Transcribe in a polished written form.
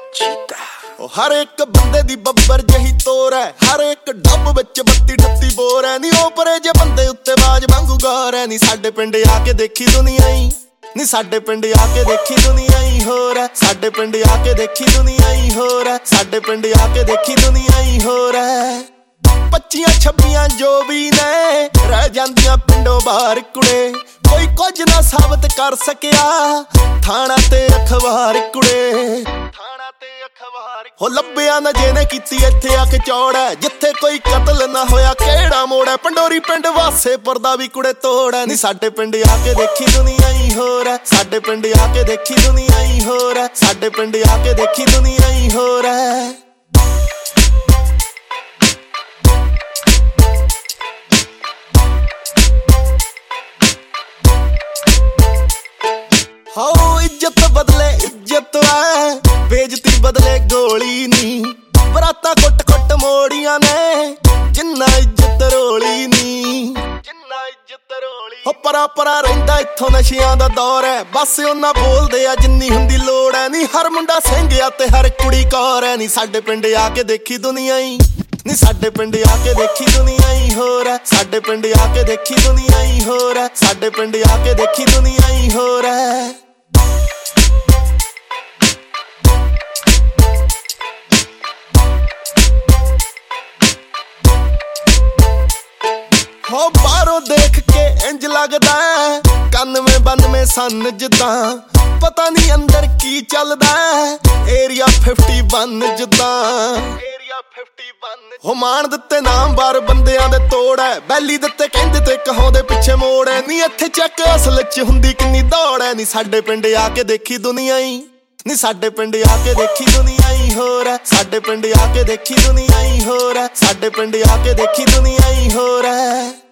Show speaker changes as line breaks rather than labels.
हर एक बंदे दी बब्बर जही तोर है, हर एक डब विच 32-38 बोर है। नी ओपरे जे बंदे उत्ते बाज वांगू गौर है। नी साडे पिंड आके देखी दुनिया ही, नी साडे पिंड आके देखी दुनिया ही होर है। साडे पिंड आके देखी दुनिया ही होर है। साडे पिंड आके देखी दुनिया ही होर है। 25-26 जो भी ने रह जांदियां पिंडों बाहर कुड़े, कोई कुछ ना साबित कर सकिया थाना ते अखबार कुड़े। हो लब्बिया ना जेने कीती इत्थे आके चौड़ है, जिथे कोई कतल ना होया केड़ा मोड़ है। पंडोरी पिंड वासे परदा भी कुड़े तोड़ है। नी साडे पिंड आके देखी दुनिया ही होर है। साडे पिंड आके देखी दुनिया ही होर है। साडे पिंड आके देखी दुनिया ही होर है। हो इज्जत बदले इज्जत है, बेइज्जती बदले गोली नी। बराता कुट कुट मोड़ियां ने, जिन्ना इज्जत रोली नी। हो परा परा रहिंदा इत्थों नशियां दा दौर है, बस उन्ना बोलदे आ जिन्नी हुंदी लोड़ है। नी हर मुंडा सिंघिया ते हर कुड़ी कौर है। नी साडे पिंड आके देखी दुनिया ही, नी साडे पिंड आके देखी दुनिया ही होर है। साडे पिंड आके देखी दुनिया ही होर है। साडे पिंड आके देखी दुनिया ही होर है। हो बारों देख के इंज लगदा है 91-92 सन जिद्दां, पता नहीं अंदर की चलदा है। एरिया 51 जिद्दां हो मान दिते नाम बार बंदियां दे तोड़ है। बैली दिते कहंदे ते कहों दे पिछे मोड़ है। नी इत्थे चेक असल च हुंदी किन्नी दौड़ है। नी साडे पिंड आके देखी दुनिया ही, नी साडे पिंड आके देखी दुनिया ही होर है। साडे पिंड आके देखी दुनिया ही होर है। साडे पिंड आके देखी दुनिया ही होर है।